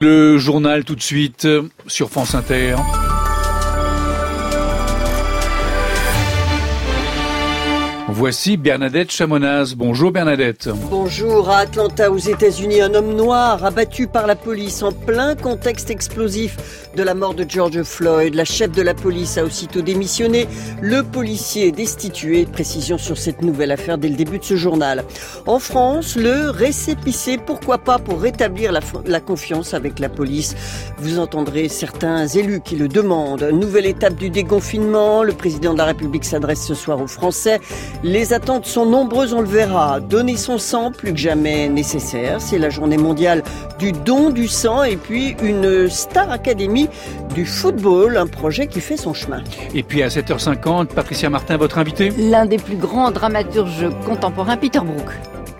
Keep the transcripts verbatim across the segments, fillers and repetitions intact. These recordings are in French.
Le journal tout de suite sur France Inter. Voici Bernadette Chamonaz. Bonjour Bernadette. Bonjour. À Atlanta, aux États-Unis, un homme noir abattu par la police en plein contexte explosif de la mort de George Floyd. La chef de la police a aussitôt démissionné. Le policier est destitué. Précision sur cette nouvelle affaire dès le début de ce journal. En France, le récépissé, pourquoi pas, pour rétablir la, la confiance avec la police. Vous entendrez certains élus qui le demandent. Nouvelle étape du déconfinement. Le président de la République s'adresse ce soir aux Français. Les attentes sont nombreuses, on le verra. Donner son sang, plus que jamais nécessaire. C'est la journée mondiale du don du sang et puis une Star Academy du football, un projet qui fait son chemin. Et puis à sept heures cinquante, Patricia Martin, votre invité. L'un des plus grands dramaturges contemporains, Peter Brook.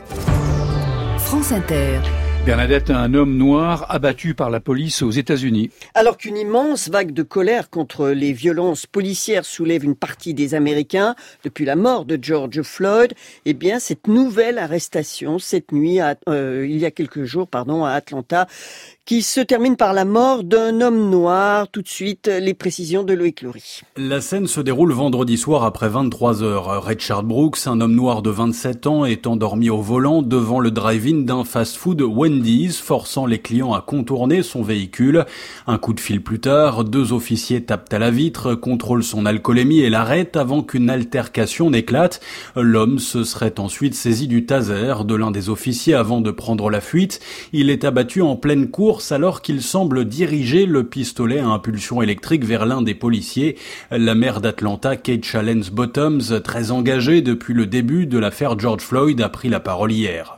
France Inter. Bernadette, un homme noir abattu par la police aux États-Unis. Alors qu'une immense vague de colère contre les violences policières soulève une partie des Américains depuis la mort de George Floyd, eh bien cette nouvelle arrestation cette nuit, à, euh, il y a quelques jours, pardon, à Atlanta, qui se termine par la mort d'un homme noir. Tout de suite, les précisions de Loïc Loury. La scène se déroule vendredi soir après vingt-trois heures. Richard Brooks, un homme noir de vingt-sept ans, est endormi au volant devant le drive-in d'un fast-food Wendy's, forçant les clients à contourner son véhicule. Un coup de fil plus tard, deux officiers tapent à la vitre, contrôlent son alcoolémie et l'arrêtent avant qu'une altercation n'éclate. L'homme se serait ensuite saisi du taser de l'un des officiers avant de prendre la fuite. Il est abattu en pleine course alors qu'il semble diriger le pistolet à impulsion électrique vers l'un des policiers. La maire d'Atlanta, Keisha Challenge Bottoms, très engagée depuis le début de l'affaire George Floyd, a pris la parole hier.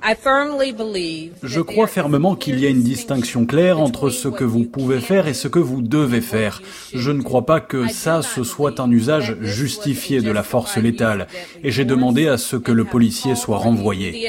Je crois fermement qu'il y a une distinction claire entre ce que vous pouvez faire et ce que vous devez faire. Je ne crois pas que ça, ce soit un usage justifié de la force létale. Et j'ai demandé à ce que le policier soit renvoyé.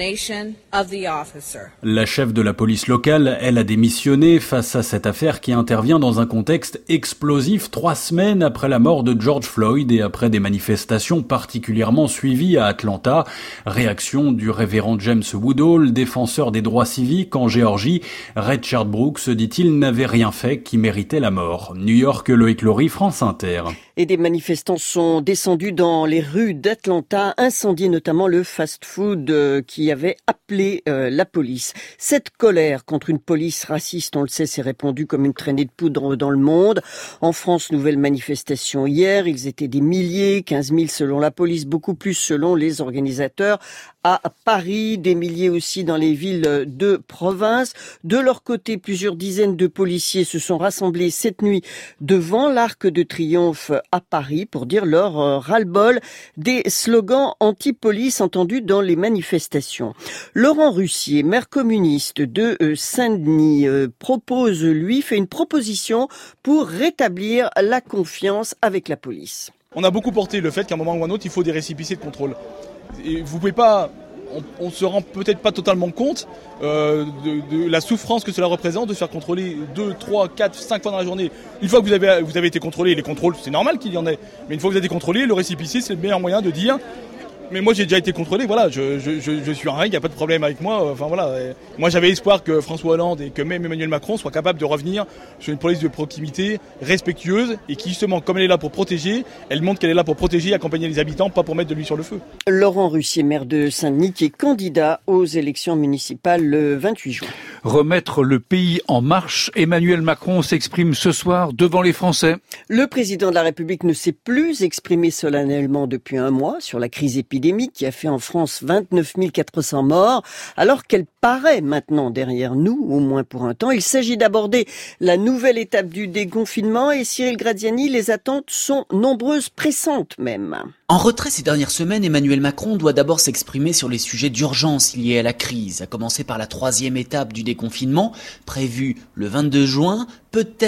La chef de la police locale, elle a démissionné face à cette affaire qui intervient dans un contexte explosif trois semaines après la mort de George Floyd et après des manifestations particulièrement suivies à Atlanta. Réaction du révérend James Woodall, défenseur des droits civiques en Géorgie. Richard Brooks, dit-il, n'avait rien fait qui méritait la mort. New York, Loïc Loury, France Inter. Et des manifestants sont descendus dans les rues d'Atlanta, incendier notamment le fast-food euh, qui avait appelé euh, la police. Cette colère contre une police raciste, on le sait, s'est répandue comme une traînée de poudre dans le monde. En France, nouvelle manifestation hier, ils étaient des milliers, quinze mille selon la police, beaucoup plus selon les organisateurs. À Paris, des milliers aussi dans les villes de province. De leur côté, plusieurs dizaines de policiers se sont rassemblés cette nuit devant l'Arc de Triomphe à Paris pour dire leur ras-le-bol des slogans anti-police entendus dans les manifestations. Laurent Russier, maire communiste de Saint-Denis, propose, lui, fait une proposition pour rétablir la confiance avec la police. On a beaucoup porté le fait qu'à un moment ou à un autre, il faut des récépissés de contrôle. Et vous pouvez pas, on, on se rend peut-être pas totalement compte euh, de, de la souffrance que cela représente de se faire contrôler deux, trois, quatre, cinq fois dans la journée. Une fois que vous avez, vous avez été contrôlé, les contrôles, c'est normal qu'il y en ait. Mais une fois que vous avez été contrôlé, le récépissé, c'est le meilleur moyen de dire. Mais moi j'ai déjà été contrôlé, voilà, je, je, je, je suis en règle, il n'y a pas de problème avec moi. Enfin voilà, et moi j'avais espoir que François Hollande et que même Emmanuel Macron soient capables de revenir sur une police de proximité respectueuse et qui justement, comme elle est là pour protéger, elle montre qu'elle est là pour protéger et accompagner les habitants, pas pour mettre de l'huile sur le feu. Laurent Russier, maire de Saint-Denis, qui est candidat aux élections municipales le vingt-huit juin. Remettre le pays en marche, Emmanuel Macron s'exprime ce soir devant les Français. Le président de la République ne s'est plus exprimé solennellement depuis un mois sur la crise épidémique qui a fait en France vingt-neuf mille quatre cents morts, alors qu'elle paraît maintenant derrière nous, au moins pour un temps. Il s'agit d'aborder la nouvelle étape du déconfinement et Cyril Graziani, les attentes sont nombreuses, pressantes même. En retrait ces dernières semaines, Emmanuel Macron doit d'abord s'exprimer sur les sujets d'urgence liés à la crise, à commencer par la troisième étape du déconfinement, prévue le vingt-deux juin, peut-être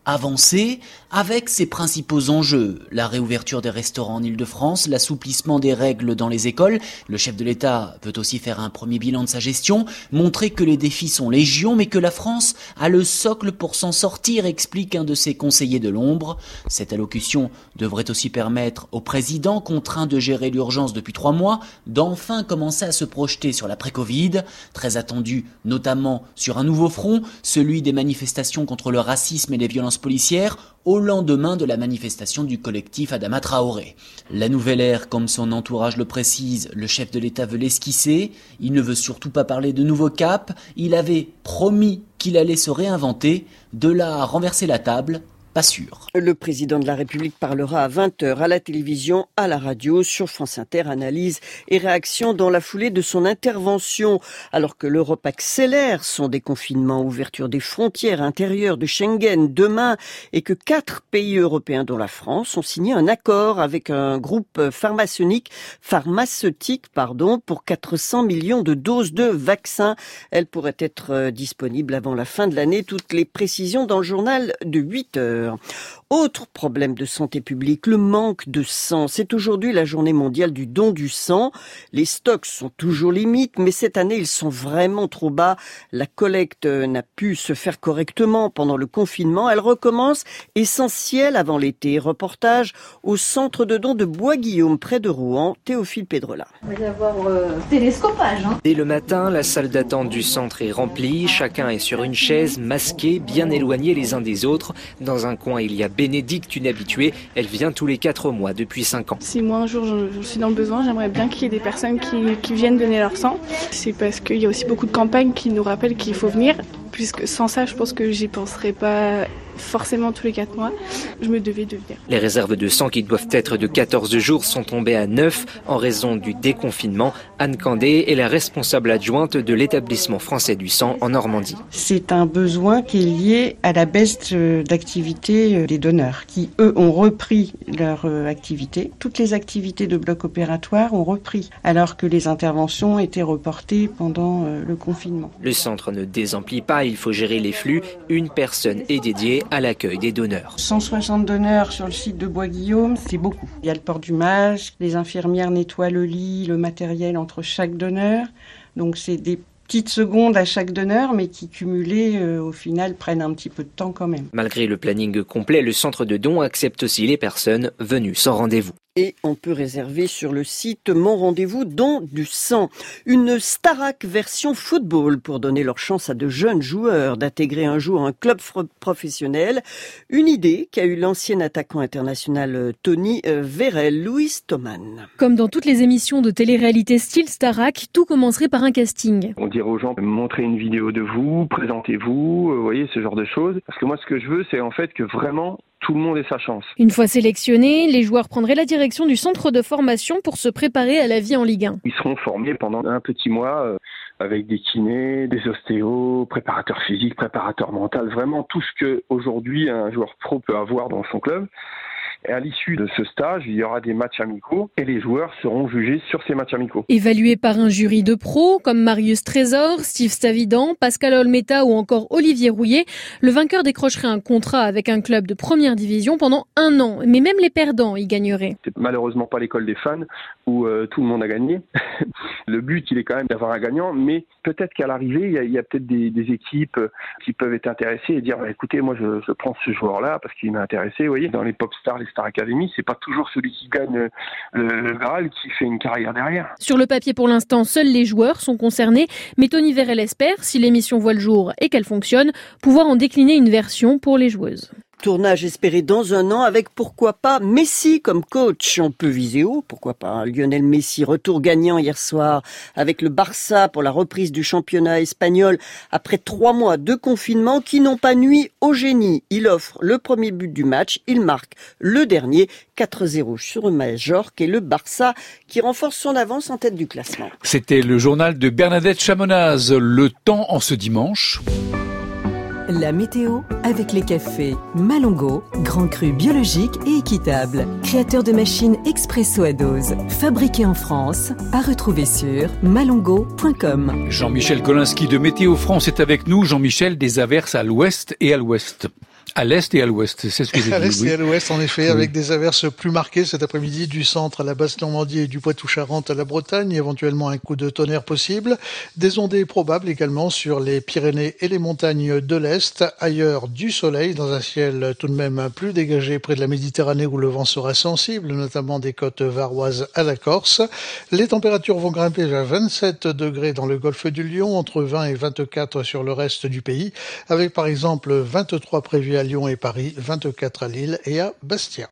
avancée avec ses principaux enjeux. La réouverture des restaurants en Île-de-France, l'assouplissement des règles dans les écoles. Le chef de l'État peut aussi faire un premier bilan de sa gestion, montrer que les défis sont légion, mais que la France a le socle pour s'en sortir, explique un de ses conseillers de l'ombre. Cette allocution devrait aussi permettre au président, contraint de gérer l'urgence depuis trois mois, d'enfin commencer à se projeter sur l'après-Covid, très attendu notamment sur un nouveau front, celui des manifestations contre le racisme et les violences policières, au lendemain de la manifestation du collectif Adama Traoré. La nouvelle ère, comme son entourage le précise, le chef de l'État veut l'esquisser, il ne veut surtout pas parler de nouveau cap, il avait promis qu'il allait se réinventer, de là à renverser la table, pas sûr. Le président de la République parlera à vingt heures à la télévision, à la radio, sur France Inter, analyse et réaction dans la foulée de son intervention. Alors que l'Europe accélère son déconfinement, ouverture des frontières intérieures de Schengen demain et que quatre pays européens, dont la France, ont signé un accord avec un groupe pharmaceutique, pharmaceutique pardon, pour quatre cents millions de doses de vaccins. Elles pourraient être disponibles avant la fin de l'année. Toutes les précisions dans le journal de huit heures. Autre problème de santé publique, le manque de sang. C'est aujourd'hui la journée mondiale du don du sang. Les stocks sont toujours limites, mais cette année, ils sont vraiment trop bas. La collecte n'a pu se faire correctement pendant le confinement. Elle recommence, essentielle avant l'été. Reportage au centre de don de Bois-Guillaume, près de Rouen. Théophile Pédrola. On va y avoir euh, télescopage. Hein. Dès le matin, la salle d'attente du centre est remplie. Chacun est sur une chaise, masqué, bien éloignés les uns des autres. Dans un coin, il y a Bénédicte, une habituée. Elle vient tous les quatre mois depuis cinq ans. Si moi un jour je, je suis dans le besoin, j'aimerais bien qu'il y ait des personnes qui, qui viennent donner leur sang. C'est parce qu'il y a aussi beaucoup de campagnes qui nous rappellent qu'il faut venir. Puisque sans ça, je pense que j'y penserais pas forcément tous les quatre mois. Je me devais de venir. Les réserves de sang qui doivent être de quatorze jours sont tombées à neuf en raison du déconfinement. Anne Candé est la responsable adjointe de l'établissement français du sang en Normandie. C'est un besoin qui est lié à la baisse d'activité des donneurs qui, eux, ont repris leur activité. Toutes les activités de bloc opératoire ont repris alors que les interventions étaient reportées pendant le confinement. Le centre ne désemplit pas. Il faut gérer les flux. Une personne est dédiée à l'accueil des donneurs. cent soixante donneurs sur le site de Bois-Guillaume, c'est beaucoup. Il y a le port du masque, les infirmières nettoient le lit, le matériel entre chaque donneur. Donc c'est des petites secondes à chaque donneur, mais qui cumulées, euh, au final, prennent un petit peu de temps quand même. Malgré le planning complet, le centre de don accepte aussi les personnes venues sans rendez-vous. Et on peut réserver sur le site Mon Rendez-vous Don du sang. Une Starac version football pour donner leur chance à de jeunes joueurs d'intégrer un jour un club professionnel. Une idée qu'a eu l'ancien attaquant international Tony Vérel, Louis Thoman. Comme dans toutes les émissions de télé-réalité style Starac, tout commencerait par un casting. On dirait aux gens, montrez une vidéo de vous, présentez-vous, vous voyez, ce genre de choses. Parce que moi, ce que je veux, c'est en fait que vraiment tout le monde ait sa chance. Une fois sélectionnés, les joueurs prendraient la direction du centre de formation pour se préparer à la vie en Ligue un. Ils seront formés pendant un petit mois euh, avec des kinés, des ostéos, préparateurs physiques, préparateurs mentaux, vraiment tout ce que aujourd'hui un joueur pro peut avoir dans son club. Et à l'issue de ce stage, il y aura des matchs amicaux et les joueurs seront jugés sur ces matchs amicaux. Évalués par un jury de pros comme Marius Trésor, Steve Stavidan, Pascal Olmeta ou encore Olivier Rouillet, le vainqueur décrocherait un contrat avec un club de première division pendant un an. Mais même les perdants y gagneraient. C'est malheureusement pas l'école des fans où euh, tout le monde a gagné. Le but, il est quand même d'avoir un gagnant, mais peut-être qu'à l'arrivée, il y a, il y a peut-être des, des équipes qui peuvent être intéressées et dire bah, écoutez, moi je, je prends ce joueur-là parce qu'il m'a intéressé. Vous voyez, dans les pop stars, les Star Academy, c'est pas toujours celui qui gagne le, le Graal qui fait une carrière derrière. Sur le papier, pour l'instant, seuls les joueurs sont concernés, mais Tony Vérel espère, si l'émission voit le jour et qu'elle fonctionne, pouvoir en décliner une version pour les joueuses. Tournage espéré dans un an avec pourquoi pas Messi comme coach. On peut viser haut, pourquoi pas Lionel Messi, retour gagnant hier soir avec le Barça pour la reprise du championnat espagnol après trois mois de confinement qui n'ont pas nui au génie. Il offre le premier but du match, il marque le dernier, quatre zéro sur Majorque et le Barça qui renforce son avance en tête du classement. C'était le journal de Bernadette Chamonaz. Le temps en ce dimanche. La météo avec les cafés Malongo, grand cru biologique et équitable. Créateur de machines expresso à dose. Fabriqué en France, à retrouver sur malongo point com. Jean-Michel Kolinski de Météo France est avec nous. Jean-Michel, des averses à l'ouest et à l'ouest. À l'est et à l'ouest, c'est ce que j'ai dit. À l'est oui. et à l'ouest, en effet, Oui. avec des averses plus marquées cet après-midi du centre à la Basse-Normandie et du Poitou-Charentes à la Bretagne, éventuellement un coup de tonnerre possible. Des ondées probables également sur les Pyrénées et les montagnes de l'Est. Ailleurs, du soleil dans un ciel tout de même plus dégagé près de la Méditerranée où le vent sera sensible, notamment des côtes varoises à la Corse. Les températures vont grimper vers vingt-sept degrés dans le golfe du Lion, entre vingt et vingt-quatre sur le reste du pays, avec par exemple vingt-trois prévus à Lyon et Paris, vingt-quatre à Lille et à Bastia.